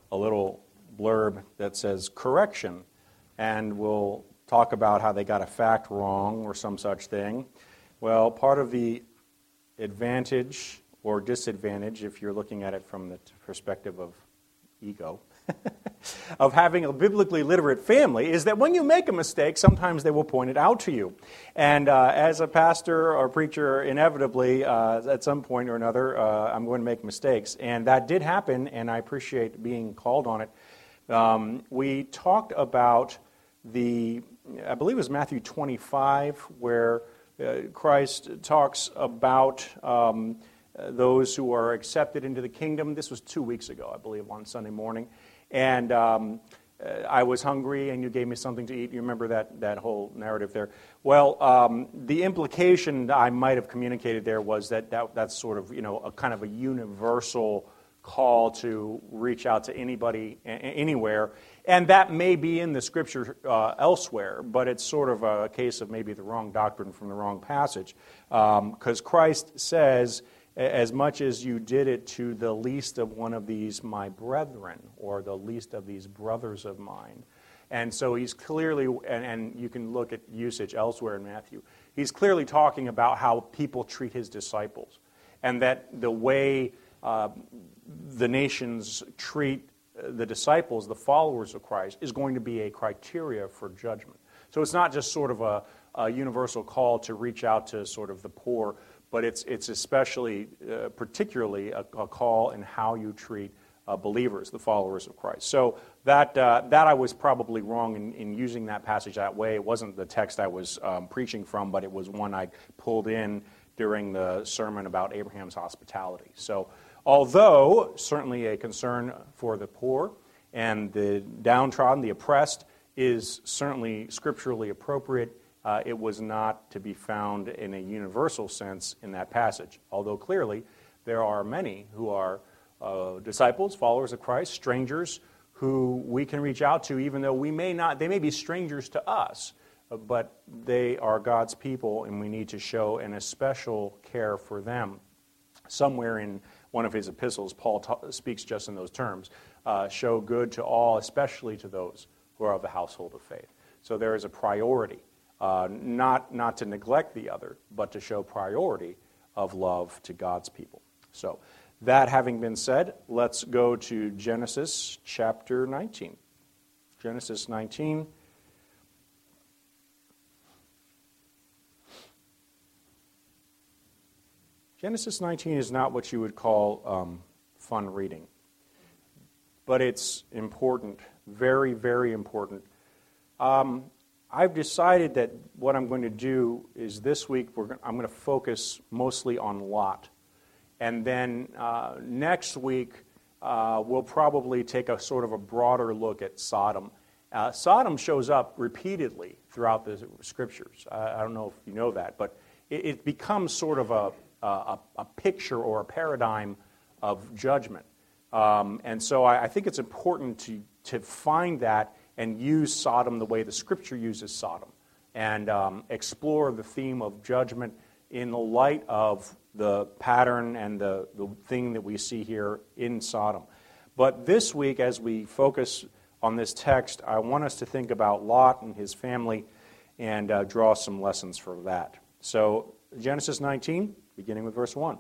a little blurb that says correction, and we'll talk about how they got a fact wrong or some such thing. Well, part of the advantage or disadvantage, if you're looking at it from the perspective of ego, of having a biblically literate family, is that when you make a mistake, sometimes they will point it out to you. And as a pastor or preacher, inevitably, at some point or another, I'm going to make mistakes. And that did happen, and I appreciate being called on it. We talked about I believe it was Matthew 25, where Christ talks about those who are accepted into the kingdom. This was 2 weeks ago, I believe, on Sunday morning. And I was hungry, and you gave me something to eat. You remember that whole narrative there? Well, the implication I might have communicated there was that's sort of, a kind of a universal call to reach out to anybody, anywhere. And that may be in the Scripture elsewhere, but it's sort of a case of maybe the wrong doctrine from the wrong passage. Because Christ says, as much as you did it to the least of one of these my brethren, or the least of these brothers of mine. And so he's clearly, and you can look at usage elsewhere in Matthew, he's clearly talking about how people treat his disciples. And that the way the nations treat the disciples, the followers of Christ, is going to be a criteria for judgment. So it's not just sort of a universal call to reach out to sort of the poor, but it's especially, particularly, a call in how you treat believers, the followers of Christ. So that I was probably wrong in using that passage that way. It wasn't the text I was preaching from, but it was one I pulled in during the sermon about Abraham's hospitality. So although certainly a concern for the poor and the downtrodden, the oppressed, is certainly scripturally appropriate, it was not to be found in a universal sense in that passage. Although clearly there are many who are disciples, followers of Christ, strangers who we can reach out to, even though they may be strangers to us, but they are God's people, and we need to show an especial care for them. Somewhere in one of his epistles, Paul speaks just in those terms. Show good to all, especially to those who are of the household of faith. So there is a priority, not to neglect the other, but to show priority of love to God's people. So that having been said, let's go to Genesis chapter 19. Genesis 19. Genesis 19 is not what you would call fun reading, but it's important, very, very important. I've decided that what I'm going to do is this week I'm going to focus mostly on Lot. And then next week we'll probably take a sort of a broader look at Sodom. Sodom shows up repeatedly throughout the Scriptures. I don't know if you know that, but it becomes sort of a picture or a paradigm of judgment. And so I think it's important to find that and use Sodom the way the Scripture uses Sodom, and explore the theme of judgment in the light of the pattern and the thing that we see here in Sodom. But this week, as we focus on this text, I want us to think about Lot and his family and draw some lessons from that. So Genesis 19, beginning with verse 1.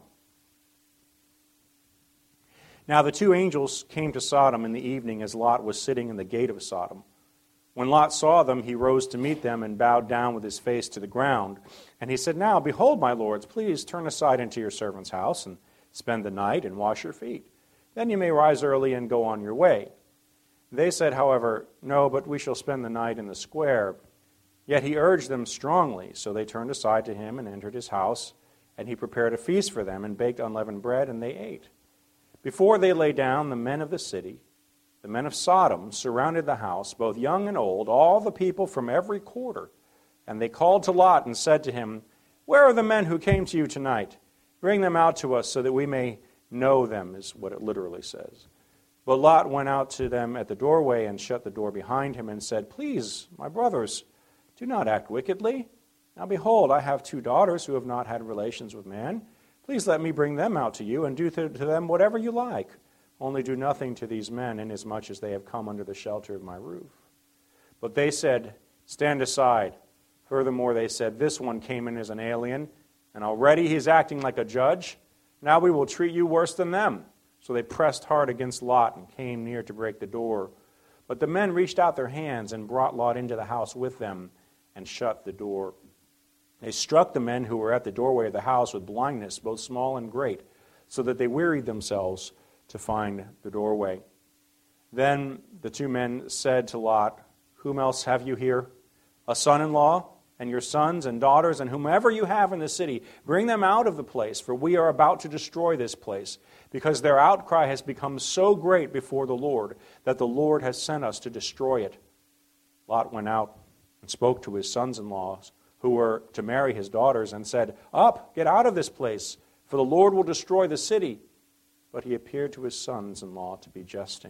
Now the two angels came to Sodom in the evening as Lot was sitting in the gate of Sodom. When Lot saw them, he rose to meet them and bowed down with his face to the ground. And he said, Now, behold, my lords, please turn aside into your servant's house and spend the night and wash your feet. Then you may rise early and go on your way. They said, however, No, but we shall spend the night in the square. Yet he urged them strongly, so they turned aside to him and entered his house. And he prepared a feast for them and baked unleavened bread, and they ate. Before they lay down, the men of the city, the men of Sodom, surrounded the house, both young and old, all the people from every quarter. And they called to Lot and said to him, Where are the men who came to you tonight? Bring them out to us so that we may know them, is what it literally says. But Lot went out to them at the doorway and shut the door behind him and said, Please, my brothers, do not act wickedly. Now behold, I have 2 daughters who have not had relations with man. Please let me bring them out to you and do to them whatever you like. Only do nothing to these men, inasmuch as they have come under the shelter of my roof. But they said, Stand aside. Furthermore, they said, This one came in as an alien, and already he's acting like a judge. Now we will treat you worse than them. So they pressed hard against Lot and came near to break the door. But the men reached out their hands and brought Lot into the house with them and shut the door. They struck the men who were at the doorway of the house with blindness, both small and great, so that they wearied themselves to find the doorway. Then the two men said to Lot, Whom else have you here? A son-in-law, and your sons and daughters, and whomever you have in the city, bring them out of the place, for we are about to destroy this place, because their outcry has become so great before the Lord, that the Lord has sent us to destroy it. Lot went out and spoke to his sons-in-law, who were to marry his daughters, and said, Up, get out of this place, for the Lord will destroy the city. But he appeared to his sons-in-law to be jesting.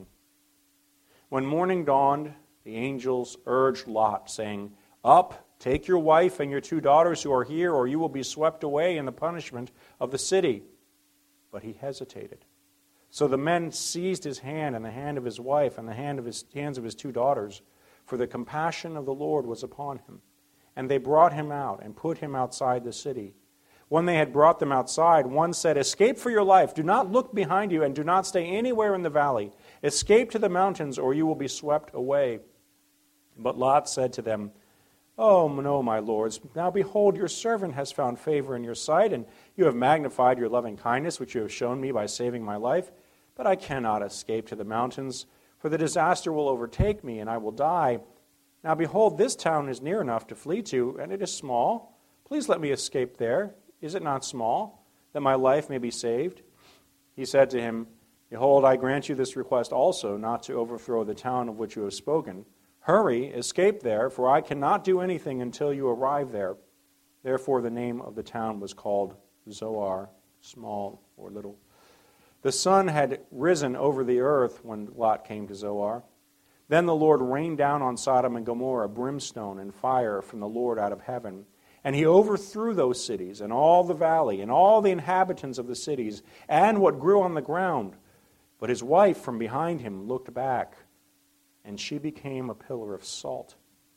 When morning dawned, the angels urged Lot, saying, Up, take your wife and your 2 daughters who are here, or you will be swept away in the punishment of the city. But he hesitated. So the men seized his hand and the hand of his wife and the hands of his 2 daughters, for the compassion of the Lord was upon him. And they brought him out and put him outside the city. When they had brought them outside, one said, Escape for your life. Do not look behind you and do not stay anywhere in the valley. Escape to the mountains, or you will be swept away. But Lot said to them, Oh, no, my lords. Now behold, your servant has found favor in your sight, and you have magnified your loving kindness, which you have shown me by saving my life. But I cannot escape to the mountains, for the disaster will overtake me, and I will die. Now behold, this town is near enough to flee to, and it is small. Please let me escape there. Is it not small, that my life may be saved? He said to him, Behold, I grant you this request also, not to overthrow the town of which you have spoken. Hurry, escape there, for I cannot do anything until you arrive there. Therefore the name of the town was called Zoar, small or little. The sun had risen over the earth when Lot came to Zoar. Then the Lord rained down on Sodom and Gomorrah brimstone and fire from the Lord out of heaven. And he overthrew those cities, and all the valley, and all the inhabitants of the cities, and what grew on the ground. But his wife from behind him looked back, and she became a pillar of salt.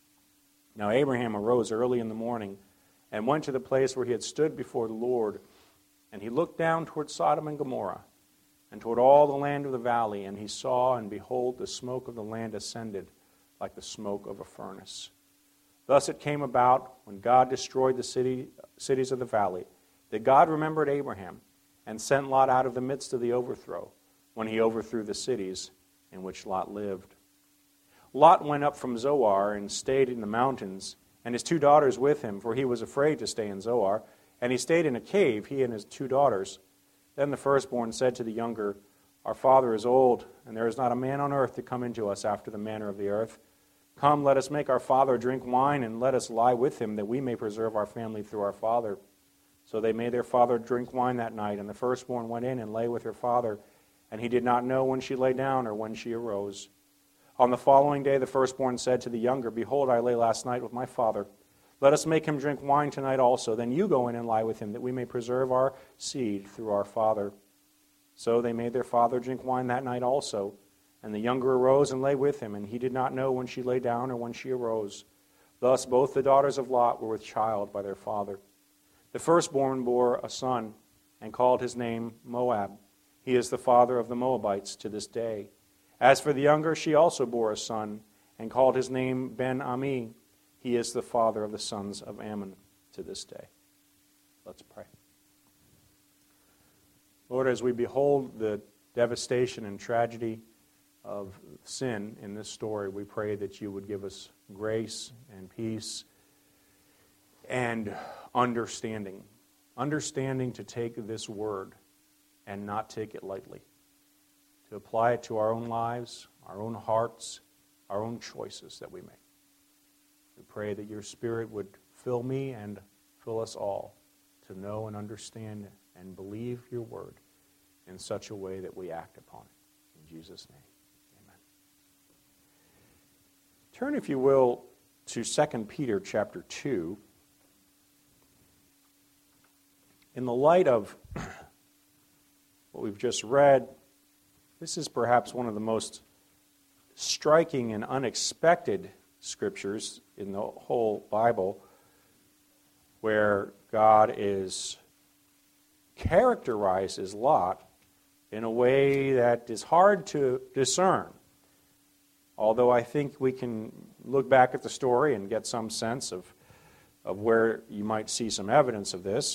Now Abraham arose early in the morning, and went to the place where he had stood before the Lord. And he looked down toward Sodom and Gomorrah, and toward all the land of the valley, and he saw, and behold, the smoke of the land ascended like the smoke of a furnace. Thus it came about, when God destroyed the cities of the valley, that God remembered Abraham and sent Lot out of the midst of the overthrow, when he overthrew the cities in which Lot lived. Lot went up from Zoar and stayed in the mountains, and his 2 daughters with him, for he was afraid to stay in Zoar, and he stayed in a cave, he and his 2 daughters. Then the firstborn said to the younger, Our father is old, and there is not a man on earth to come into us after the manner of the earth. Come, let us make our father drink wine, and let us lie with him, that we may preserve our family through our father. So they made their father drink wine that night, and the firstborn went in and lay with her father, and he did not know when she lay down or when she arose. On the following day the firstborn said to the younger, Behold, I lay last night with my father. Let us make him drink wine tonight also. Then you go in and lie with him, that we may preserve our seed through our father. So they made their father drink wine that night also. And the younger arose and lay with him, and he did not know when she lay down or when she arose. Thus both the daughters of Lot were with child by their father. The firstborn bore a son, and called his name Moab. He is the father of the Moabites to this day. As for the younger, she also bore a son, and called his name Ben-Ami. He is the father of the sons of Ammon to this day. Let's pray. Lord, as we behold the devastation and tragedy of sin in this story, we pray that you would give us grace and peace and understanding to take this word and not take it lightly, to apply it to our own lives, our own hearts, our own choices that we make. We pray that your Spirit would fill me and fill us all to know and understand and believe your word in such a way that we act upon it. In Jesus' name. Turn, if you will, to 2 Peter chapter 2. In the light of what we've just read, This is perhaps one of the most striking and unexpected scriptures in the whole Bible, where God characterizes Lot in a way that is hard to discern. Although I think we can look back at the story and get some sense of where you might see some evidence of this.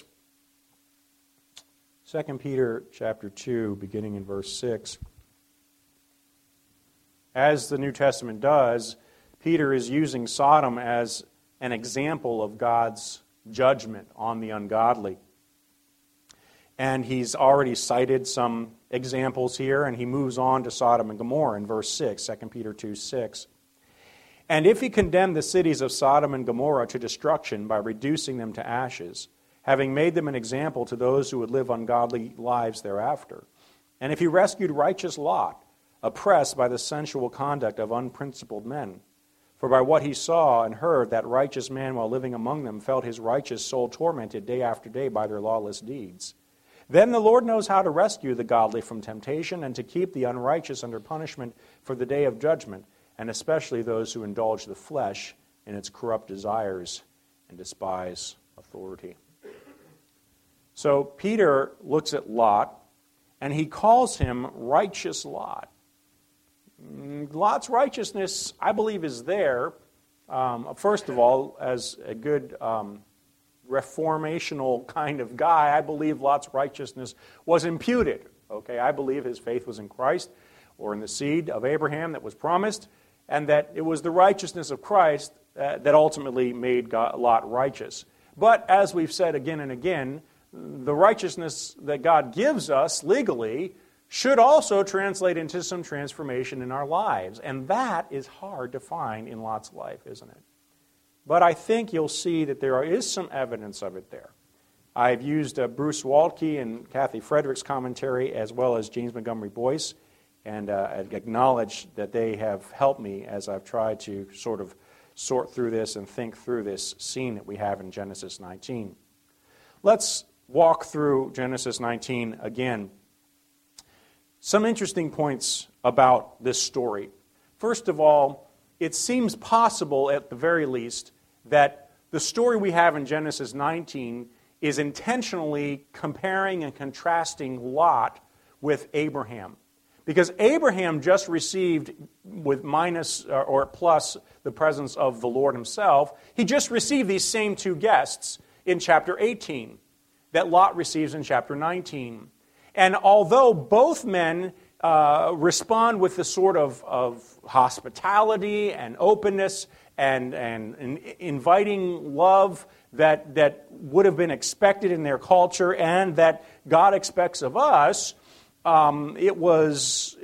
2 Peter chapter 2, beginning in verse 6. As the New Testament does, Peter is using Sodom as an example of God's judgment on the ungodly. And he's already cited some examples here, and he moves on to Sodom and Gomorrah in verse 6, 2 Peter 2, 6. And if he condemned the cities of Sodom and Gomorrah to destruction by reducing them to ashes, having made them an example to those who would live ungodly lives thereafter, and if he rescued righteous Lot, oppressed by the sensual conduct of unprincipled men, for by what he saw and heard, that righteous man while living among them felt his righteous soul tormented day after day by their lawless deeds. Then the Lord knows how to rescue the godly from temptation and to keep the unrighteous under punishment for the day of judgment, and especially those who indulge the flesh in its corrupt desires and despise authority. So Peter looks at Lot, and he calls him righteous Lot. Lot's righteousness, I believe, is there, first of all, as a good reformational kind of guy. I believe Lot's righteousness was imputed. Okay, I believe his faith was in Christ or in the seed of Abraham that was promised, and that it was the righteousness of Christ that ultimately made Lot righteous. But as we've said again and again, the righteousness that God gives us legally should also translate into some transformation in our lives. And that is hard to find in Lot's life, isn't it? But I think you'll see that there is some evidence of it there. I've used Bruce Waltke and Kathy Frederick's commentary as well as James Montgomery Boyce, and acknowledge that they have helped me as I've tried to sort of sort through this and think through this scene that we have in Genesis 19. Let's walk through Genesis 19 again. Some interesting points about this story. First of all, it seems possible, at the very least, that the story we have in Genesis 19 is intentionally comparing and contrasting Lot with Abraham. Because Abraham just received, with minus or plus the presence of the Lord himself, he just received these same two guests in chapter 18 that Lot receives in chapter 19. And although both men respond with the sort of hospitality and openness and inviting love that would have been expected in their culture and that God expects of us, it was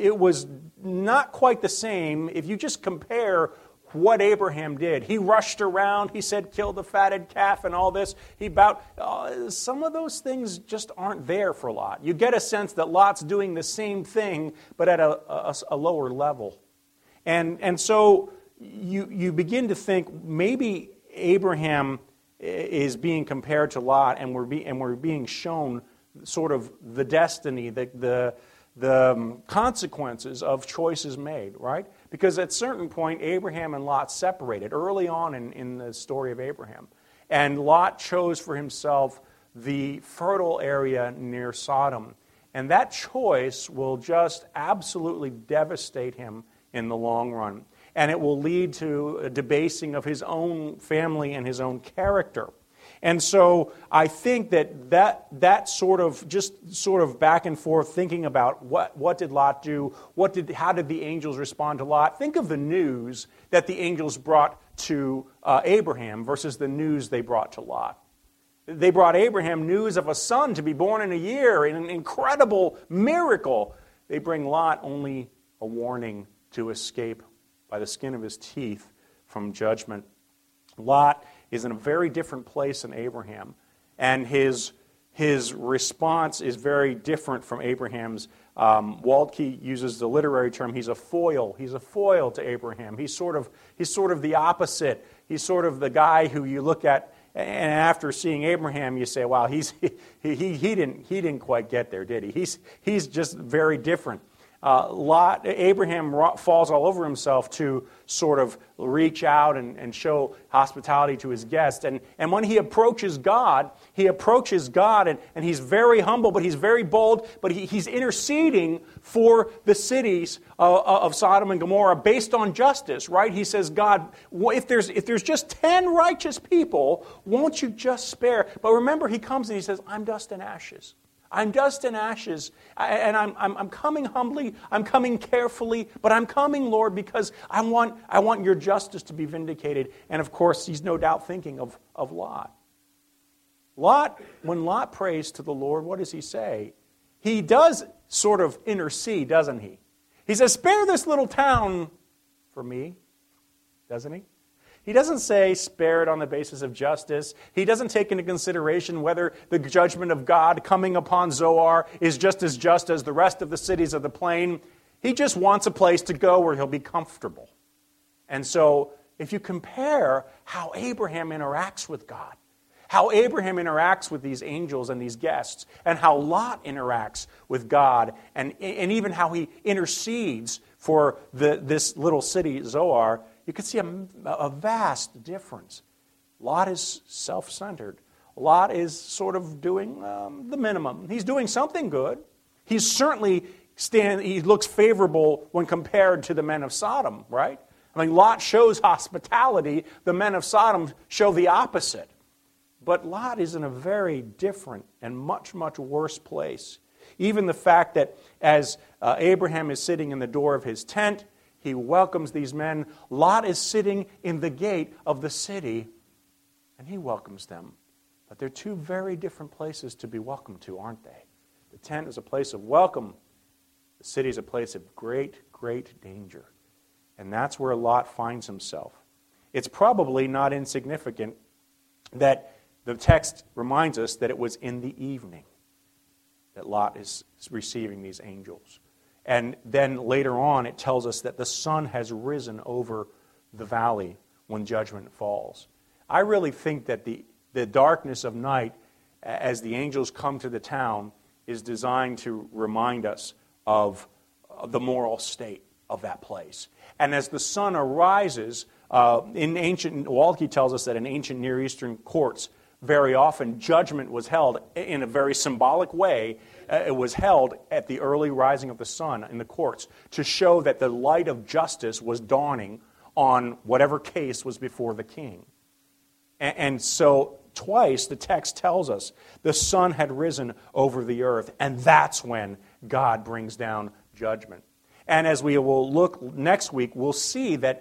not quite the same if you just compare what Abraham did. He rushed around, he said, kill the fatted calf and all this. He bowed. Some of those things just aren't there for Lot. You get a sense that Lot's doing the same thing, but at a lower level. And so you begin to think maybe Abraham is being compared to Lot, and we're being shown sort of the destiny, the consequences of choices made, right? Because at a certain point, Abraham and Lot separated early on in the story of Abraham. And Lot chose for himself the fertile area near Sodom. And that choice will just absolutely devastate him in the long run. And it will lead to a debasing of his own family and his own character. And so I think that sort of back and forth thinking about what did Lot do, how did the angels respond to Lot? Think of the news that the angels brought to Abraham versus the news they brought to Lot. They brought Abraham news of a son to be born in a year, an incredible miracle. They bring Lot only a warning to escape by the skin of his teeth from judgment. Lot is in a very different place than Abraham, and his response is very different from Abraham's. Waltke uses the literary term, he's a foil. He's a foil to Abraham. He's sort of the opposite. He's sort of the guy who you look at, and after seeing Abraham, you say, "Wow, he didn't quite get there, did he?" He's just very different. Abraham falls all over himself to sort of reach out and show hospitality to his guests. And when he approaches God and he's very humble, but he's very bold, but he's interceding for the cities of Sodom and Gomorrah based on justice, right? He says, God, if there's just 10 righteous people, won't you just spare? But remember, he comes and he says, I'm dust and ashes. I'm dust and ashes, and I'm coming humbly, I'm coming carefully, but I'm coming, Lord, because I want your justice to be vindicated. And of course, he's no doubt thinking of Lot. When Lot prays to the Lord, what does he say? He does sort of intercede, doesn't he? He says, spare this little town for me, doesn't he? He doesn't say spare it on the basis of justice. He doesn't take into consideration whether the judgment of God coming upon Zoar is just as the rest of the cities of the plain. He just wants a place to go where he'll be comfortable. And so if you compare how Abraham interacts with God, how Abraham interacts with these angels and these guests, and how Lot interacts with God, and even how he intercedes for this little city, Zoar, you can see a vast difference. Lot is self-centered. Lot is sort of doing the minimum. He's doing something good. He's certainly he looks favorable when compared to the men of Sodom, right? I mean, Lot shows hospitality. The men of Sodom show the opposite. But Lot is in a very different and much, much worse place. Even the fact that as Abraham is sitting in the door of his tent, he welcomes these men. Lot is sitting in the gate of the city, and he welcomes them. But they're two very different places to be welcomed to, aren't they? The tent is a place of welcome. The city is a place of great, great danger. And that's where Lot finds himself. It's probably not insignificant that the text reminds us that it was in the evening that Lot is receiving these angels. And then later on, it tells us that the sun has risen over the valley when judgment falls. I really think that the darkness of night, as the angels come to the town, is designed to remind us of the moral state of that place. And as the sun arises, Waltke tells us that in ancient Near Eastern courts, very often judgment was held in a very symbolic way. It was held at the early rising of the sun in the courts to show that the light of justice was dawning on whatever case was before the king. And so twice the text tells us the sun had risen over the earth, and that's when God brings down judgment. And as we will look next week, we'll see that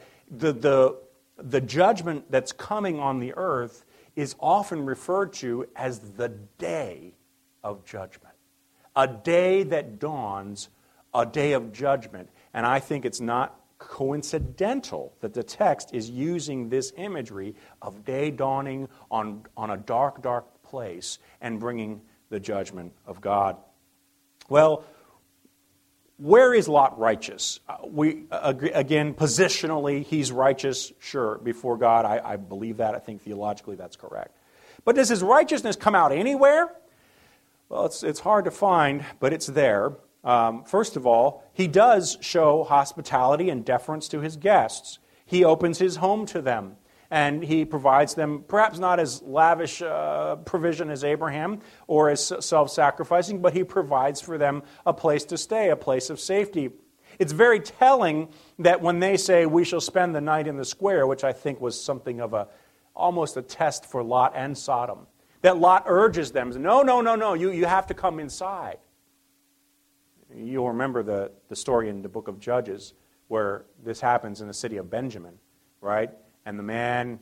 the judgment that's coming on the earth is often referred to as the day of judgment. A day that dawns, a day of judgment. And I think it's not coincidental that the text is using this imagery of day dawning on a dark, dark place and bringing the judgment of God. Well, where is Lot righteous? Again, positionally, he's righteous, sure, before God. I believe that. I think theologically that's correct. But does his righteousness come out anywhere? Well, it's hard to find, but it's there. First of all, he does show hospitality and deference to his guests. He opens his home to them, and he provides them perhaps not as lavish provision as Abraham or as self-sacrificing, but he provides for them a place to stay, a place of safety. It's very telling that when they say, we shall spend the night in the square, which I think was something of almost a test for Lot and Sodom, that Lot urges them, no, you have to come inside. You'll remember the story in the book of Judges where this happens in the city of Benjamin, right? And the man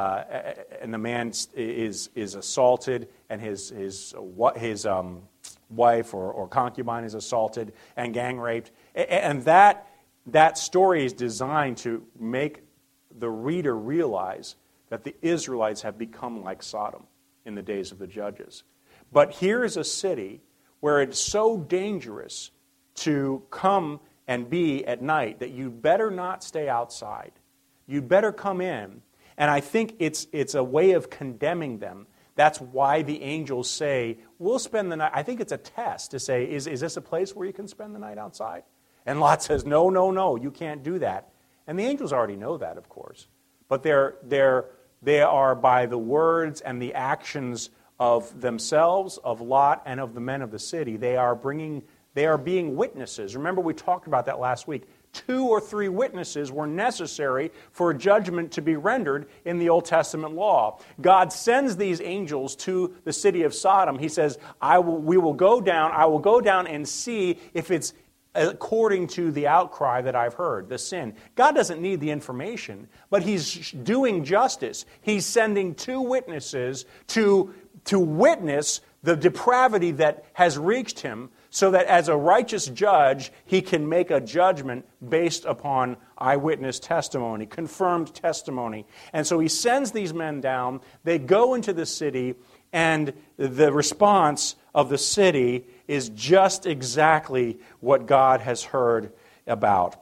is assaulted, and his wife or concubine is assaulted and gang raped, and that story is designed to make the reader realize that the Israelites have become like Sodom in the days of the Judges. But here is a city where it's so dangerous to come and be at night that you better not stay outside. You'd better come in. And I think it's a way of condemning them. That's why the angels say, we'll spend the night. I think it's a test to say, is this a place where you can spend the night outside? And Lot says, no, no, no, you can't do that. And the angels already know that, of course. But they are by the words and the actions of themselves, of Lot, and of the men of the city. They are being witnesses. Remember, we talked about that last week. 2 or 3 witnesses were necessary for judgment to be rendered in the Old Testament law. God sends these angels to the city of Sodom. He says, I will go down and see if it's according to the outcry that I've heard, the sin. God doesn't need the information, but He's doing justice. He's sending 2 witnesses to witness the depravity that has reached him, so that as a righteous judge, he can make a judgment based upon eyewitness testimony, confirmed testimony. And so he sends these men down. They go into the city, and the response of the city is just exactly what God has heard about.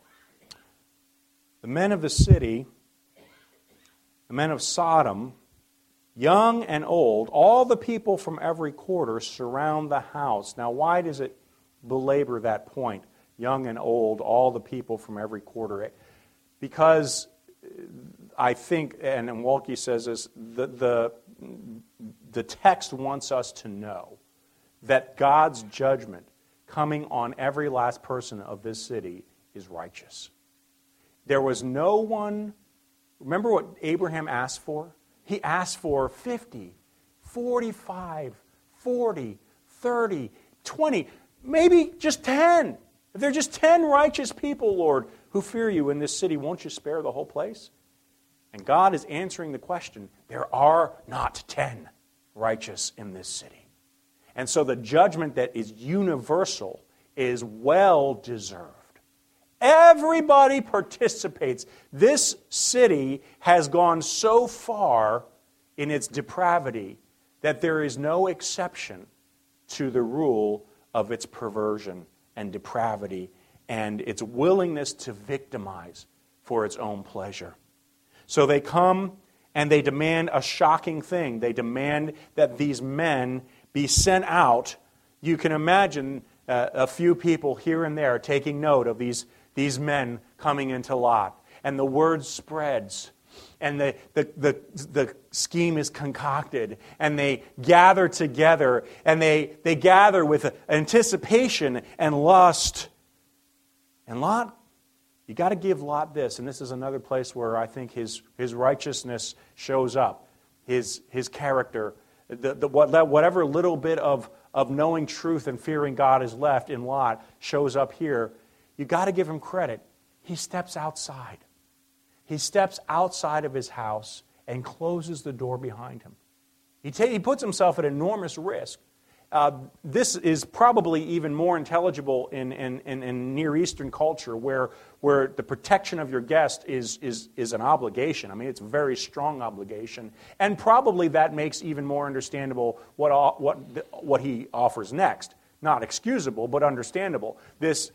The men of the city, the men of Sodom, young and old, all the people from every quarter surround the house. Now, why does it belabor that point? Young and old, all the people from every quarter. Because I think, and Walke says this, the text wants us to know that God's judgment coming on every last person of this city is righteous. There was no one, remember what Abraham asked for? He asked for 50, 45, 40, 30, 20, maybe just 10. If there are just 10 righteous people, Lord, who fear you in this city, won't you spare the whole place? And God is answering the question, there are not 10 righteous in this city. And so the judgment that is universal is well deserved. Everybody participates. This city has gone so far in its depravity that there is no exception to the rule of its perversion and depravity and its willingness to victimize for its own pleasure. So they come and they demand a shocking thing. They demand that these men be sent out. You can imagine a few people here and there taking note of these men coming into Lot. And the word spreads. And the scheme is concocted. And they gather together. And they gather with anticipation and lust. And Lot, you got to give Lot this. And this is another place where I think his righteousness shows up. His character. Whatever little bit of knowing truth and fearing God is left in Lot shows up here. You got to give him credit. He steps outside. He steps outside of his house and closes the door behind him. He puts himself at enormous risk. This is probably even more intelligible in Near Eastern culture, where the protection of your guest is an obligation. I mean, it's a very strong obligation, and probably that makes even more understandable what he offers next. Not excusable, but understandable. This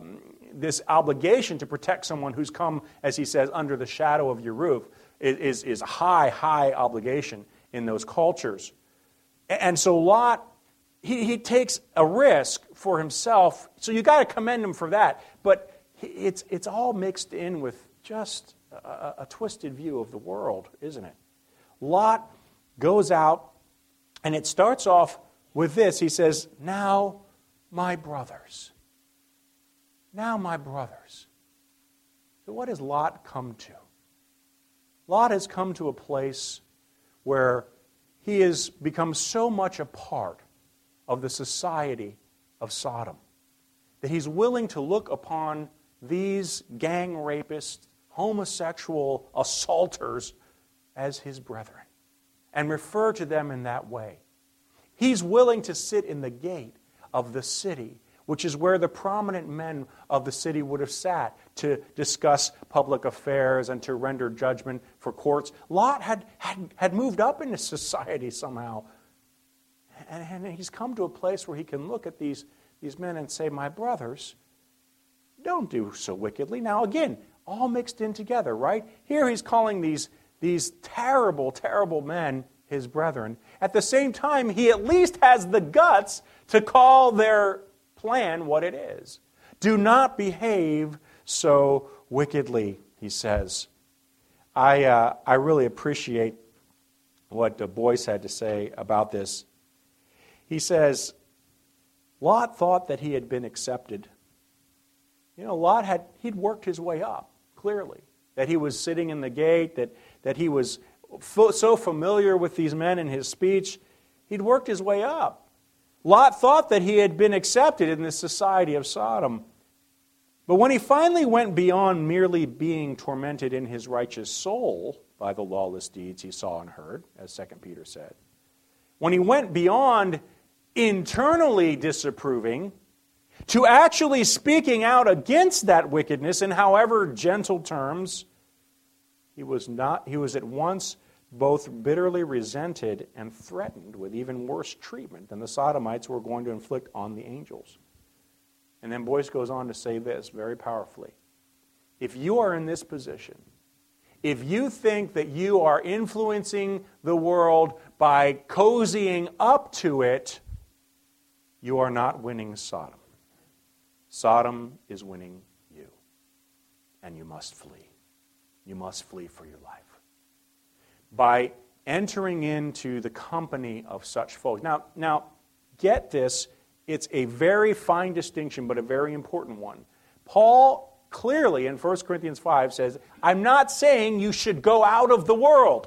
obligation to protect someone who's come, as he says, under the shadow of your roof is a high obligation in those cultures. And so Lot, he takes a risk for himself, so you got to commend him for that. But it's all mixed in with just a twisted view of the world, isn't it? Lot goes out, and it starts off with this. He says, now my brothers. Now my brothers. So what has Lot come to? Lot has come to a place where he has become so much a part of the society of Sodom that he's willing to look upon these gang rapists, homosexual assaulters as his brethren and refer to them in that way. He's willing to sit in the gate of the city, which is where the prominent men of the city would have sat to discuss public affairs and to render judgment for courts. Lot had moved up into society somehow. And he's come to a place where he can look at these men and say, my brothers, don't do so wickedly. Now again, all mixed in together, right? Here he's calling these terrible, terrible men his brethren. At the same time, he at least has the guts to call their plan what it is. Do not behave so wickedly, he says. I really appreciate what Boyce had to say about this. He says, Lot thought that he had been accepted. Lot he'd worked his way up, clearly. That he was sitting in the gate, that he was so familiar with these men in his speech, he'd worked his way up. Lot thought that he had been accepted in the society of Sodom. But when he finally went beyond merely being tormented in his righteous soul by the lawless deeds he saw and heard, as 2 Peter said, when he went beyond internally disapproving to actually speaking out against that wickedness in however gentle terms, he was at once both bitterly resented and threatened with even worse treatment than the Sodomites were going to inflict on the angels. And then Boyce goes on to say this very powerfully. If you are in this position, if you think that you are influencing the world by cozying up to it, you are not winning Sodom. Sodom is winning you. And you must flee. You must flee for your life. By entering into the company of such folks. Now, get this. It's a very fine distinction, but a very important one. Paul clearly in 1 Corinthians 5 says, I'm not saying you should go out of the world.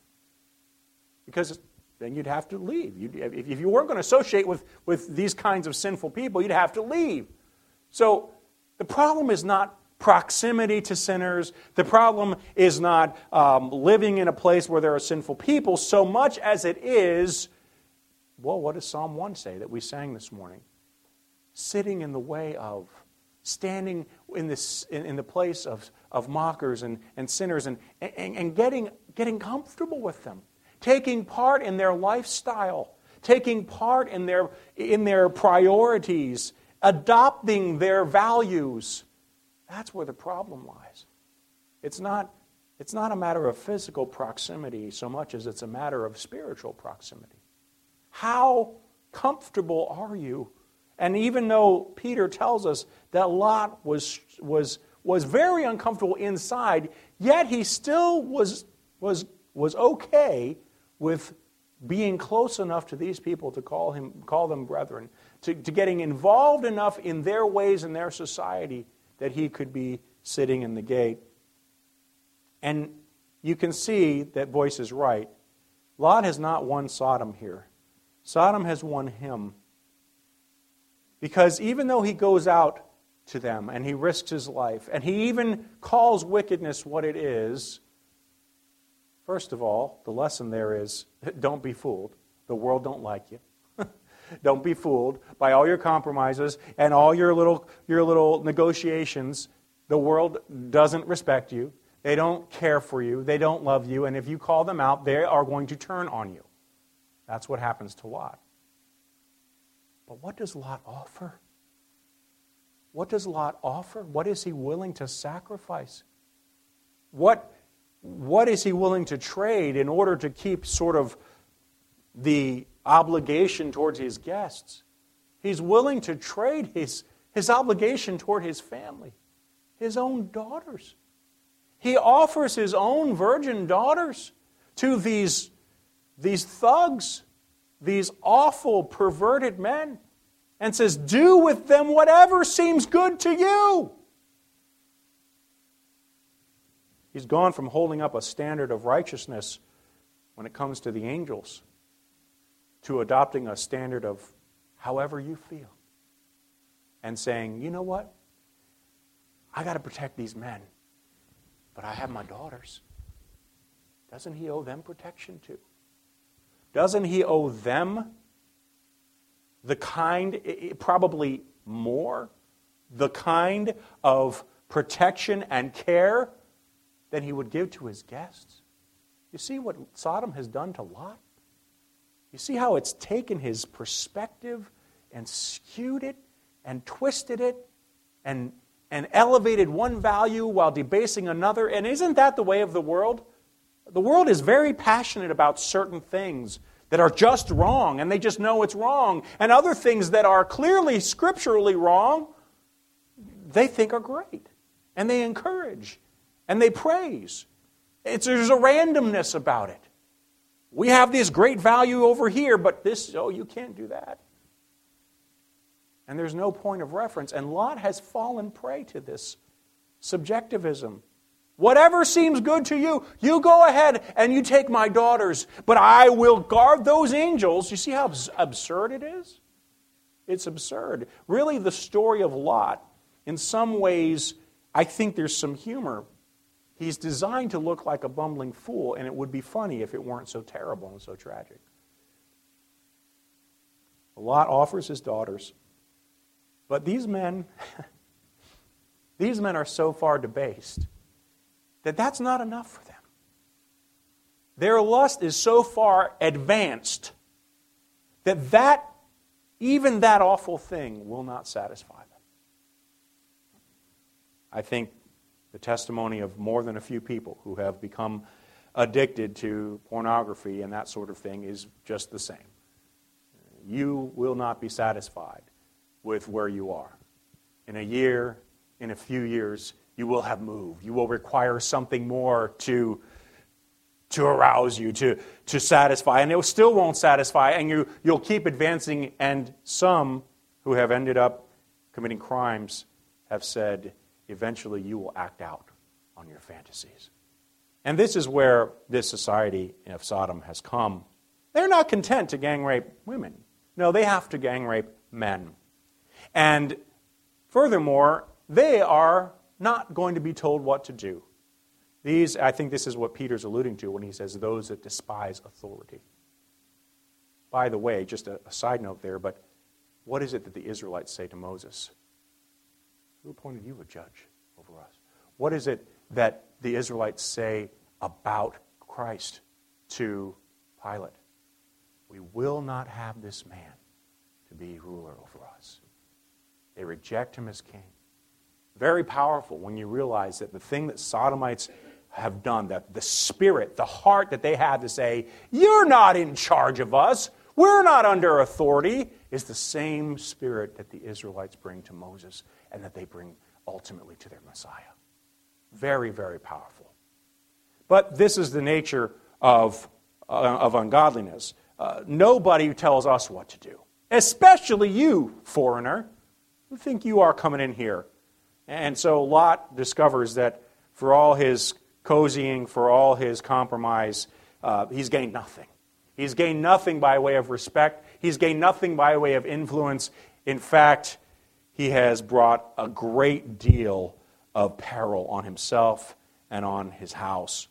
Because then you'd have to leave. If you weren't going to associate with these kinds of sinful people, you'd have to leave. So the problem is not proximity to sinners. The problem is not living in a place where there are sinful people so much as it is, well, what does Psalm 1 say that we sang this morning? Sitting in the way of, standing in the place of mockers and sinners and getting comfortable with them, taking part in their lifestyle, taking part in their priorities, adopting their values. That's where the problem lies. It's not a matter of physical proximity so much as it's a matter of spiritual proximity. How comfortable are you? And even though Peter tells us that Lot was very uncomfortable inside, yet he still was okay with being close enough to these people to call them brethren, to getting involved enough in their ways and their society that he could be sitting in the gate. And you can see that Boyce is right. Lot has not won Sodom here. Sodom has won him. Because even though he goes out to them and he risks his life, and he even calls wickedness what it is, first of all, the lesson there is, don't be fooled. The world don't like you. Don't be fooled by all your compromises and all your little negotiations. The world doesn't respect you. They don't care for you. They don't love you. And if you call them out, they are going to turn on you. That's what happens to Lot. But what does Lot offer? What does Lot offer? What is he willing to sacrifice? What is he willing to trade in order to keep sort of the obligation towards his guests? He's willing to trade his obligation toward his family, his own daughters. He offers his own virgin daughters to these thugs, these awful, perverted men, and says, do with them whatever seems good to you. He's gone from holding up a standard of righteousness when it comes to the angels to adopting a standard of however you feel and saying, you know what? I got to protect these men, but I have my daughters. Doesn't he owe them protection too? Doesn't he owe them the kind, probably more, the kind of protection and care than he would give to his guests? You see what Sodom has done to Lot? You see how it's taken his perspective and skewed it and twisted it and elevated one value while debasing another? And isn't that the way of the world? The world is very passionate about certain things that are just wrong, and they just know it's wrong. And other things that are clearly scripturally wrong, they think are great. And they encourage. And they praise. There's a randomness about it. We have this great value over here, but this, you can't do that. And there's no point of reference. And Lot has fallen prey to this subjectivism. Whatever seems good to you, you go ahead and you take my daughters, but I will guard those angels. You see how absurd it is? It's absurd. Really, the story of Lot, in some ways, I think there's some humor. He's designed to look like a bumbling fool, and it would be funny if it weren't so terrible and so tragic. Lot offers his daughters, but these men are so far debased that that's not enough for them. Their lust is so far advanced that even that awful thing will not satisfy them. I think the testimony of more than a few people who have become addicted to pornography and that sort of thing is just the same. You will not be satisfied with where you are. In a year, in a few years, you will have moved. You will require something more to arouse you, to satisfy. And it still won't satisfy, and you'll keep advancing. And some who have ended up committing crimes have said, eventually you will act out on your fantasies. And this is where this society of Sodom has come. They're not content to gang rape women. No, they have to gang rape men. And furthermore, they are not going to be told what to do. I think this is what Peter's alluding to when he says those that despise authority. By the way, just a side note there, but what is it that the Israelites say to Moses? Who appointed you a judge over us? What is it that the Israelites say about Christ to Pilate? We will not have this man to be ruler over us. They reject him as king. Very powerful when you realize that the thing that Sodomites have done, that the spirit, the heart that they had to say, you're not in charge of us, we're not under authority, is the same spirit that the Israelites bring to Moses and that they bring ultimately to their Messiah. Very, very powerful. But this is the nature of ungodliness. Nobody tells us what to do, especially you, foreigner, who think you are coming in here. And so Lot discovers that for all his cozying, for all his compromise, he's gained nothing. He's gained nothing by way of respect. He's gained nothing by way of influence. In fact, he has brought a great deal of peril on himself and on his house.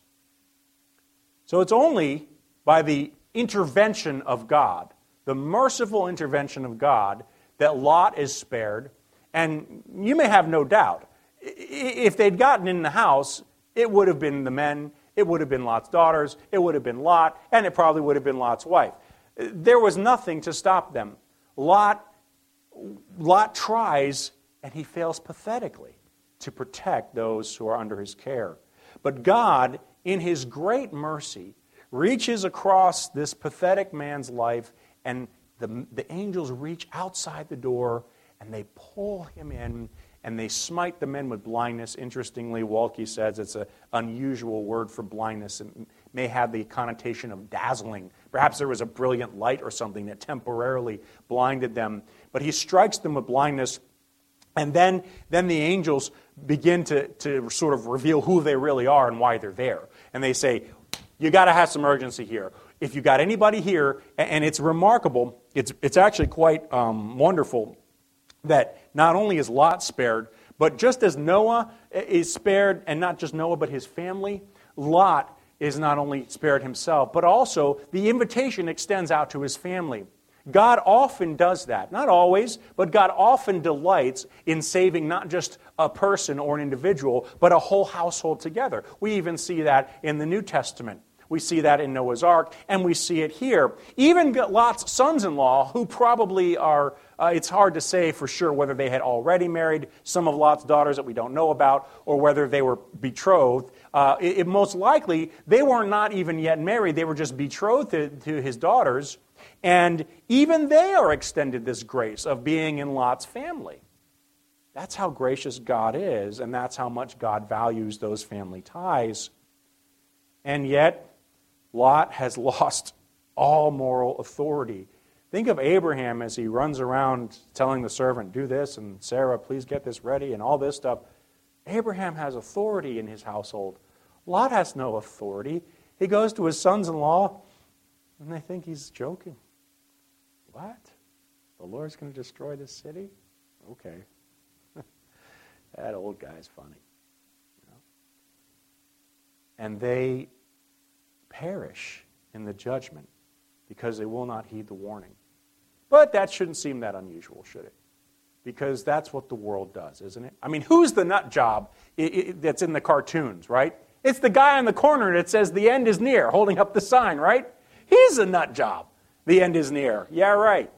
So it's only by the intervention of God, the merciful intervention of God, that Lot is spared. And you may have no doubt, if they'd gotten in the house, it would have been the men, it would have been Lot's daughters, it would have been Lot, and it probably would have been Lot's wife. There was nothing to stop them. Lot tries, and he fails pathetically to protect those who are under his care. But God, in his great mercy, reaches across this pathetic man's life, and the angels reach outside the door, and they pull him in, and they smite the men with blindness. Interestingly, Waltke says it's an unusual word for blindness. It may have the connotation of dazzling. Perhaps there was a brilliant light or something that temporarily blinded them. But he strikes them with blindness, and then the angels begin to sort of reveal who they really are and why they're there. And they say, you got to have some urgency here. If you got anybody here, and it's remarkable, it's actually quite wonderful that not only is Lot spared, but just as Noah is spared, and not just Noah, but his family, Lot is not only spared himself, but also the invitation extends out to his family. God often does that. Not always, but God often delights in saving not just a person or an individual, but a whole household together. We even see that in the New Testament. We see that in Noah's Ark, and we see it here. Even Lot's sons-in-law, who probably are, it's hard to say for sure whether they had already married some of Lot's daughters that we don't know about, or whether they were betrothed. Most likely, they were not even yet married. They were just betrothed to his daughters, and even they are extended this grace of being in Lot's family. That's how gracious God is, and that's how much God values those family ties. And yet, Lot has lost all moral authority. Think of Abraham as he runs around telling the servant, do this, and Sarah, please get this ready, and all this stuff. Abraham has authority in his household. Lot has no authority. He goes to his sons-in-law, and they think he's joking. What? The Lord's going to destroy this city? Okay. That old guy's funny. You know? And they perish in the judgment because they will not heed the warning. But that shouldn't seem that unusual, should it? Because that's what the world does, isn't it? I mean, who's the nut job that's in the cartoons, right? It's the guy in the corner that says the end is near, holding up the sign, right? He's a nut job. The end is near. Yeah, right.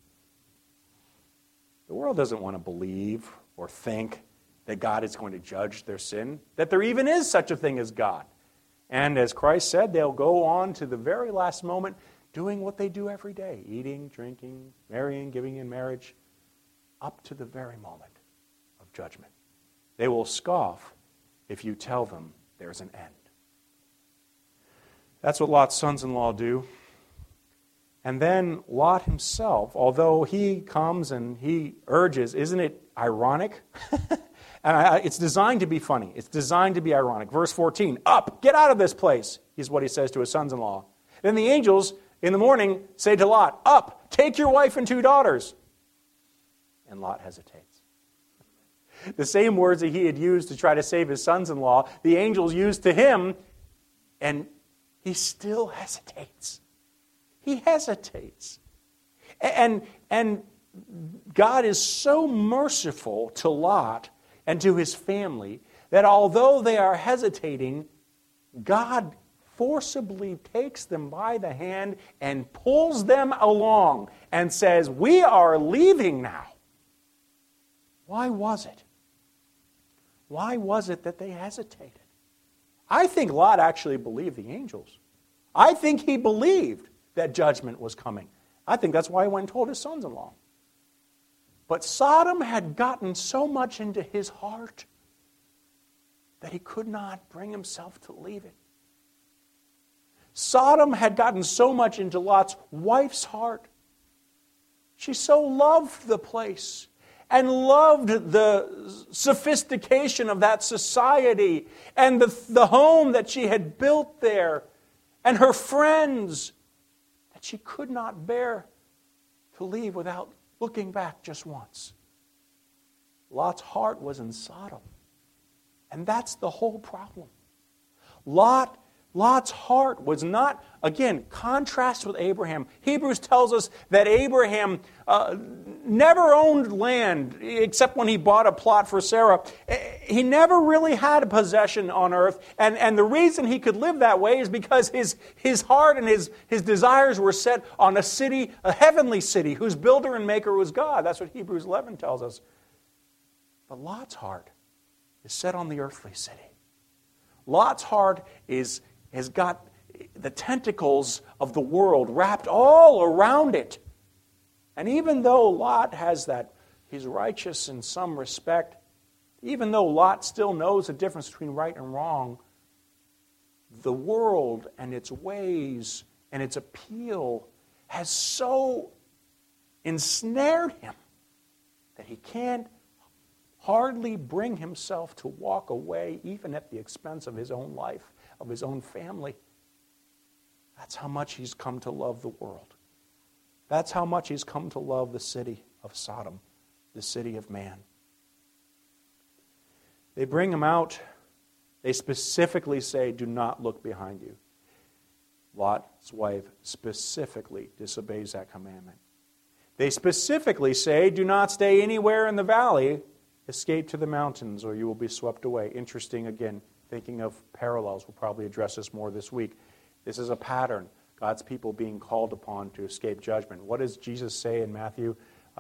The world doesn't want to believe or think that God is going to judge their sin, that there even is such a thing as God. And as Christ said, they'll go on to the very last moment doing what they do every day, eating, drinking, marrying, giving in marriage, up to the very moment of judgment. They will scoff if you tell them there's an end. That's what Lot's sons-in-law do. And then Lot himself, although he comes and he urges, isn't it ironic? And it's designed to be funny. It's designed to be ironic. Verse 14, up, get out of this place, is what he says to his sons-in-law. Then the angels in the morning say to Lot, up, take your wife and 2 daughters. And Lot hesitates. The same words that he had used to try to save his sons-in-law, the angels used to him, and he still hesitates. He hesitates. And God is so merciful to Lot and to his family that although they are hesitating, God forcibly takes them by the hand and pulls them along and says, we are leaving now. Why was it? Why was it that they hesitated? I think Lot actually believed the angels. I think he believed that judgment was coming. I think that's why he went and told his sons-in-law. But Sodom had gotten so much into his heart that he could not bring himself to leave it. Sodom had gotten so much into Lot's wife's heart. She so loved the place and loved the sophistication of that society and the home that she had built there and her friends that she could not bear to leave without looking back just once. Lot's heart was in Sodom. And that's the whole problem. Lot's heart was not, again, contrast with Abraham. Hebrews tells us that Abraham never owned land except when he bought a plot for Sarah. He never really had a possession on earth. And the reason he could live that way is because his heart and his desires were set on a city, a heavenly city, whose builder and maker was God. That's what Hebrews 11 tells us. But Lot's heart is set on the earthly city. Lot's heart has got the tentacles of the world wrapped all around it. And even though Lot has that, he's righteous in some respect, even though Lot still knows the difference between right and wrong, the world and its ways and its appeal has so ensnared him that he can't hardly bring himself to walk away, even at the expense of his own life, of his own family. That's how much he's come to love the world. That's how much he's come to love the city of Sodom, the city of man. They bring him out. They specifically say, do not look behind you. Lot's wife specifically disobeys that commandment. They specifically say, do not stay anywhere in the valley. Escape to the mountains or you will be swept away. Interesting, again, thinking of parallels. We'll probably address this more this week. This is a pattern. God's people being called upon to escape judgment. What does Jesus say in Matthew,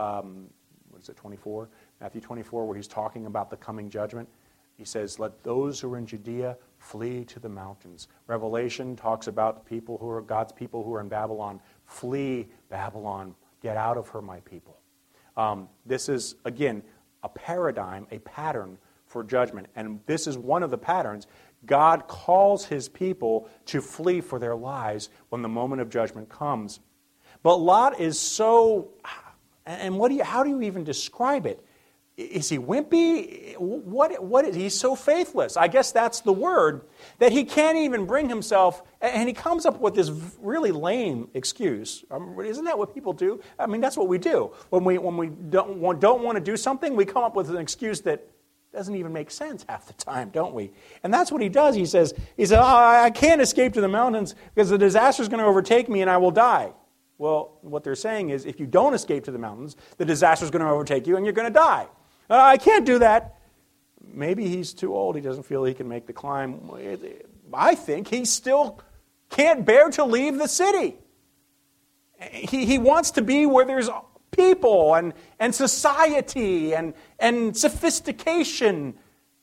24? Matthew 24, where he's talking about the coming judgment. He says, let those who are in Judea flee to the mountains. Revelation talks about people who are God's people who are in Babylon. Flee Babylon. Get out of her, my people. This is, again, a paradigm, a pattern for judgment. And this is one of the patterns. God calls his people to flee for their lives when the moment of judgment comes. But Lot is so, and how do you even describe it? Is he wimpy? What is he's so faithless? I guess that's the word, that he can't even bring himself, and he comes up with this really lame excuse. Isn't that what people do? I mean, that's what we do. When we don't want to do something, we come up with an excuse that doesn't even make sense half the time, don't we? And that's what he does. He says, I can't escape to the mountains because the disaster is going to overtake me and I will die. Well, what they're saying is, if you don't escape to the mountains, the disaster is going to overtake you and you're going to die. I can't do that. Maybe he's too old. He doesn't feel he can make the climb. I think he still can't bear to leave the city. He wants to be where there's people and society and sophistication.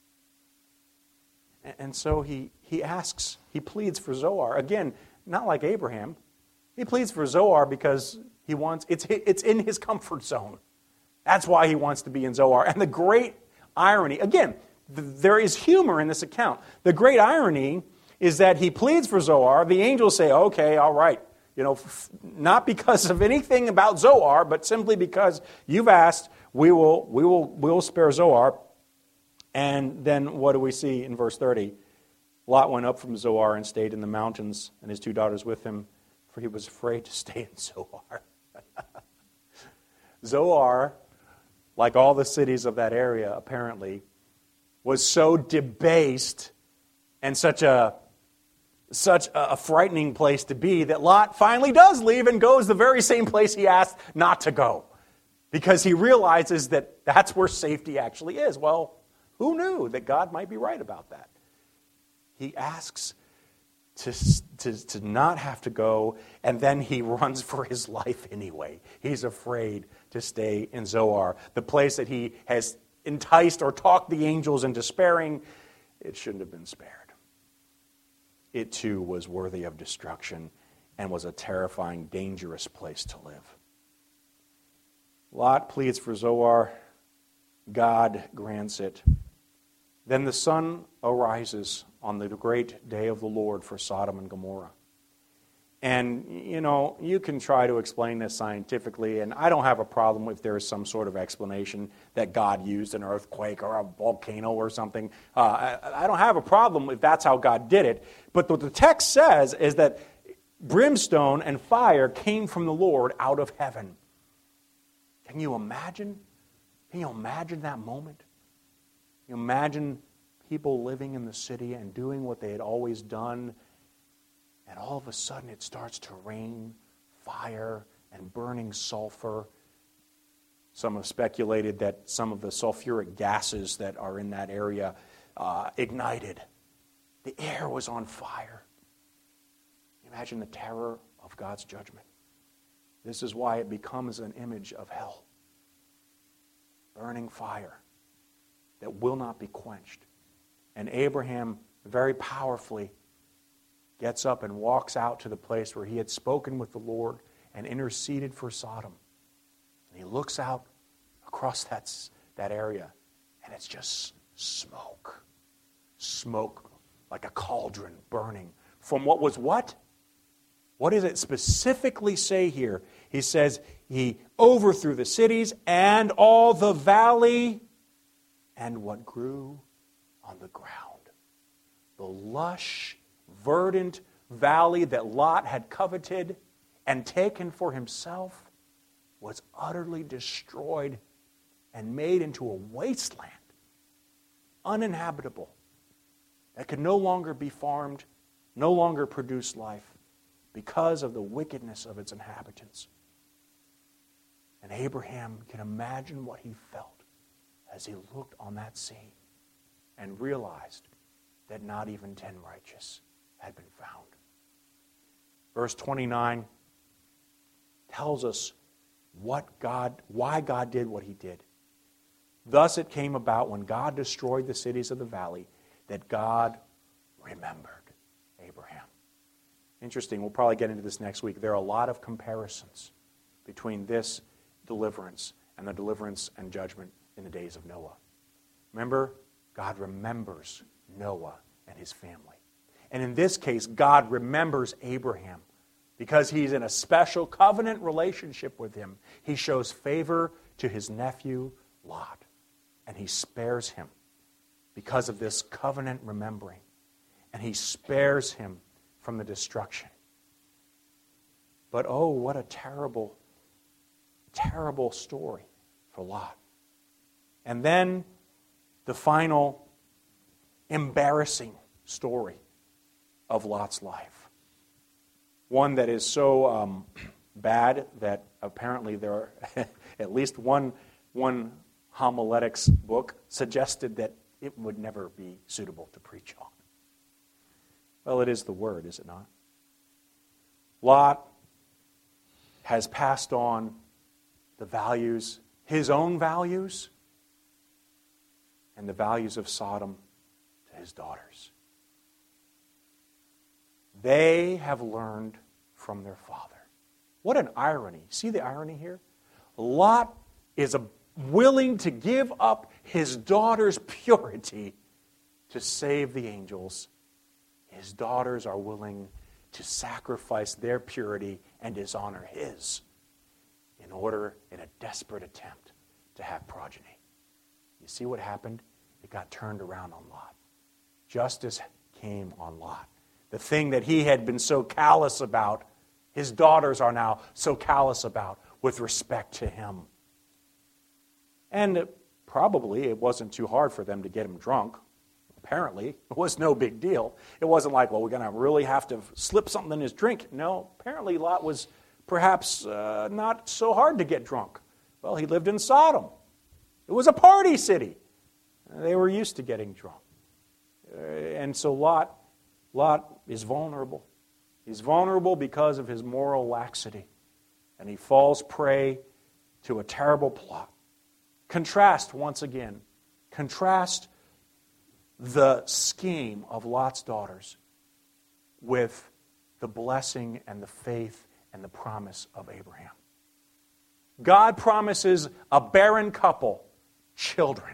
And so he pleads for Zoar. Again, not like Abraham. He pleads for Zoar because it's in his comfort zone. That's why he wants to be in Zoar. And the great irony, again, there is humor in this account. The great irony is that he pleads for Zoar. The angels say, okay, all right. Not because of anything about Zoar, but simply because you've asked, we will spare Zoar. And then what do we see in verse 30? Lot went up from Zoar and stayed in the mountains, and his 2 daughters with him, for he was afraid to stay in Zoar. Zoar, like all the cities of that area, apparently, was so debased and such a frightening place to be that Lot finally does leave and goes the very same place he asked not to go, because he realizes that that's where safety actually is. Well, who knew that God might be right about that? He asks to not have to go, and then he runs for his life anyway. He's afraid to stay in Zoar, the place that he has enticed or talked the angels into sparing. It shouldn't have been spared. It too was worthy of destruction and was a terrifying, dangerous place to live. Lot pleads for Zoar. God grants it. Then the sun arises on the great day of the Lord for Sodom and Gomorrah. And, you can try to explain this scientifically, and I don't have a problem if there is some sort of explanation that God used an earthquake or a volcano or something. I don't have a problem if that's how God did it. But what the text says is that brimstone and fire came from the Lord out of heaven. Can you imagine? Can you imagine that moment? Can you imagine people living in the city and doing what they had always done, and all of a sudden it starts to rain fire and burning sulfur. Some have speculated that some of the sulfuric gases that are in that area ignited. The air was on fire. Imagine the terror of God's judgment. This is why it becomes an image of hell. Burning fire that will not be quenched. And Abraham very powerfully gets up and walks out to the place where he had spoken with the Lord and interceded for Sodom. And he looks out across that area, and it's just smoke. Smoke like a cauldron burning from what was what? What does it specifically say here? He says he overthrew the cities and all the valley and what grew on the ground. The lush, verdant valley that Lot had coveted and taken for himself was utterly destroyed and made into a wasteland, uninhabitable, that could no longer be farmed, no longer produce life because of the wickedness of its inhabitants. And Abraham can imagine what he felt as he looked on that scene and realized that not even 10 righteous had been found. Verse 29 tells us why God did what he did. Thus it came about when God destroyed the cities of the valley that God remembered Abraham. Interesting, we'll probably get into this next week. There are a lot of comparisons between this deliverance and the deliverance and judgment in the days of Noah. Remember, God remembers Noah and his family. And in this case, God remembers Abraham because he's in a special covenant relationship with him. He shows favor to his nephew Lot, and he spares him because of this covenant remembering. And he spares him from the destruction. But oh, what a terrible, terrible story for Lot. And then the final embarrassing story of Lot's life. One that is so bad that apparently there are at least one homiletics book suggested that it would never be suitable to preach on. Well, it is the word, is it not? Lot has passed on the values, his own values, and the values of Sodom to his daughters. They have learned from their father. What an irony. See the irony here? Lot is willing to give up his daughter's purity to save the angels. His daughters are willing to sacrifice their purity and dishonor his in a desperate attempt to have progeny. You see what happened? It got turned around on Lot. Justice came on Lot. The thing that he had been so callous about, his daughters are now so callous about with respect to him. And probably it wasn't too hard for them to get him drunk. Apparently, it was no big deal. It wasn't like, well, we're going to really have to slip something in his drink. No, apparently Lot was perhaps not so hard to get drunk. Well, he lived in Sodom. It was a party city. They were used to getting drunk. And so Lot is vulnerable. He's vulnerable because of his moral laxity. And he falls prey to a terrible plot. Contrast, once again, the scheme of Lot's daughters with the blessing and the faith and the promise of Abraham. God promises a barren couple children.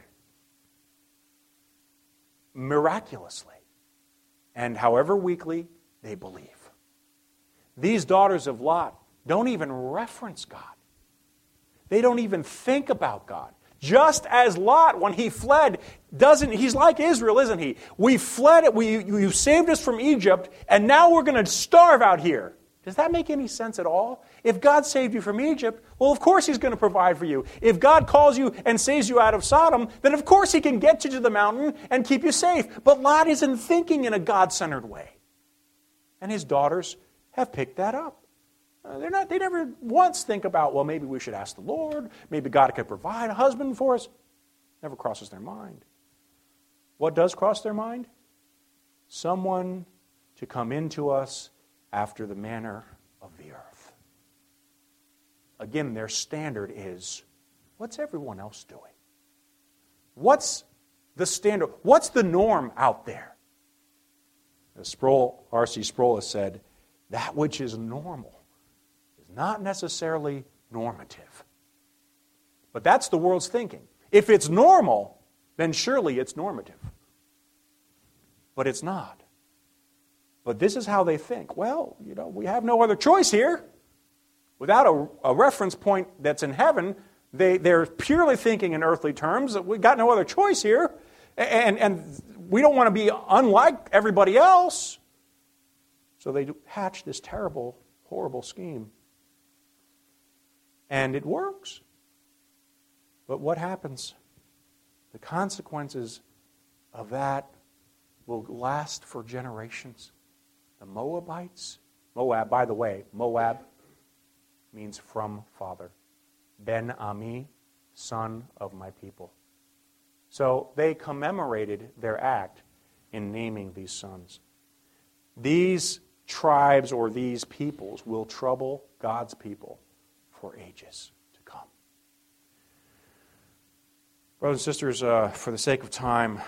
Miraculously. And however weakly, they believe. These daughters of Lot don't even reference God. They don't even think about God. Just as Lot, when he fled, he's like Israel, isn't he? We fled, you saved us from Egypt, and now we're going to starve out here. Does that make any sense at all? If God saved you from Egypt, well, of course He's going to provide for you. If God calls you and saves you out of Sodom, then of course He can get you to the mountain and keep you safe. But Lot isn't thinking in a God-centered way. And his daughters have picked that up. They never once think about, well, maybe we should ask the Lord. Maybe God could provide a husband for us. Never crosses their mind. What does cross their mind? Someone to come into us after the manner of the earth. Again, their standard is, what's everyone else doing? What's the standard? What's the norm out there? As R.C. Sproul has said, that which is normal is not necessarily normative. But that's the world's thinking. If it's normal, then surely it's normative. But it's not. But this is how they think. Well, we have no other choice here. Without a reference point that's in heaven, they're purely thinking in earthly terms. We've got no other choice here. And we don't want to be unlike everybody else. So they hatch this terrible, horrible scheme. And it works. But what happens? The consequences of that will last for generations. The Moabites, Moab, by the way, Moab means from father. Ben Ami, son of my people. So they commemorated their act in naming these sons. These tribes or these peoples will trouble God's people for ages to come. Brothers and sisters, for the sake of time,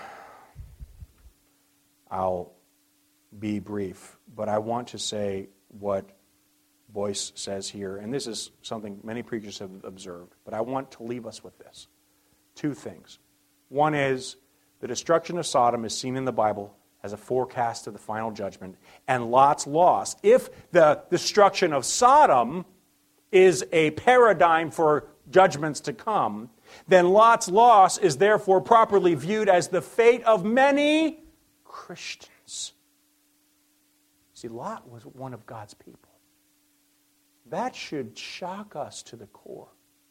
I'll be brief, but I want to say what Boyce says here, and this is something many preachers have observed, but I want to leave us with this. two things. One is the destruction of Sodom is seen in the Bible as a forecast of the final judgment, and Lot's loss. If the destruction of Sodom is a paradigm for judgments to come, then Lot's loss is therefore properly viewed as the fate of many Christians. See, Lot was one of God's people. That should shock us to the core.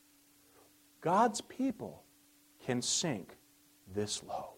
God's people can sink this low.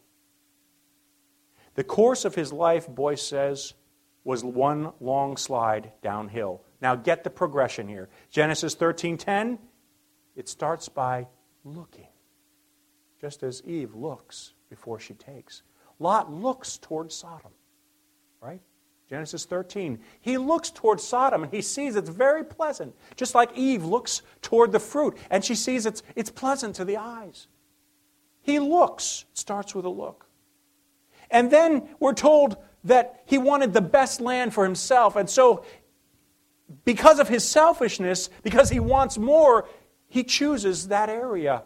The course of his life, Boyce says, was one long slide downhill. Now get the progression here. Genesis 13:10, it starts by looking, just as Eve looks before she takes. Lot looks toward Sodom, right? Genesis 13. He looks toward Sodom and he sees it's very pleasant, just like Eve looks toward the fruit and she sees it's pleasant to the eyes. He looks. It starts with a look. And then we're told that he wanted the best land for himself. And so, because of his selfishness, because he wants more, he chooses that area.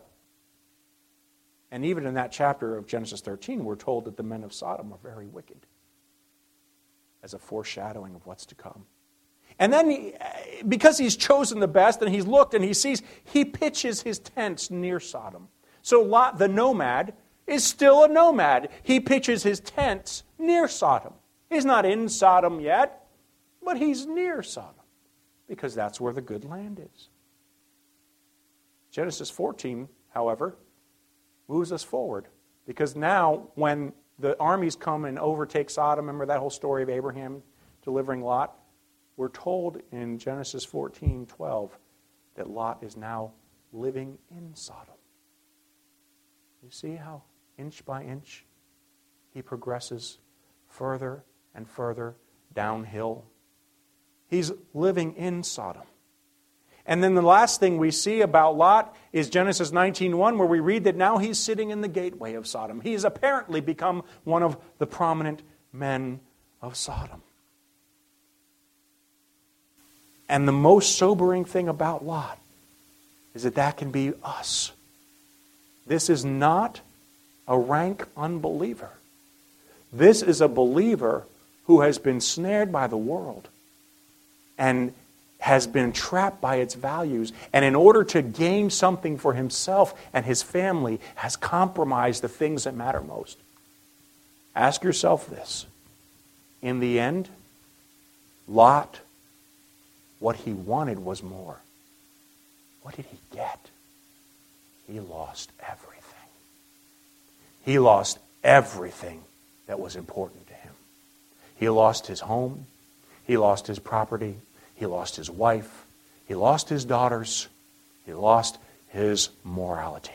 And even in that chapter of Genesis 13, we're told that the men of Sodom are very wicked, as a foreshadowing of what's to come. And then, because he's chosen the best, and he's looked and he sees, he pitches his tents near Sodom. So Lot, the nomad, is still a nomad. He pitches his tents near Sodom. He's not in Sodom yet, but he's near Sodom, because that's where the good land is. Genesis 14, however, moves us forward, because now when the armies come and overtake Sodom, remember that whole story of Abraham delivering Lot? We're told in Genesis 14:12 that Lot is now living in Sodom. You see how inch by inch he progresses further and further downhill? He's living in Sodom. And then the last thing we see about Lot is Genesis 19:1, where we read that now he's sitting in the gateway of Sodom. He's apparently become one of the prominent men of Sodom. And the most sobering thing about Lot is that can be us. This is not a rank unbeliever. This is a believer who has been snared by the world and has been trapped by its values, and in order to gain something for himself and his family, has compromised the things that matter most. Ask yourself this. In the end, Lot, what he wanted was more. What did he get? He lost everything. He lost everything that was important to him. He lost his home. He lost his property. He lost his wife. He lost his daughters. He lost his morality.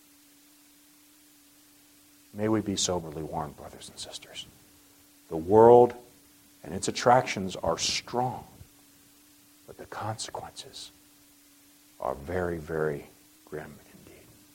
May we be soberly warned, brothers and sisters. The world and its attractions are strong, but the consequences are very, very grim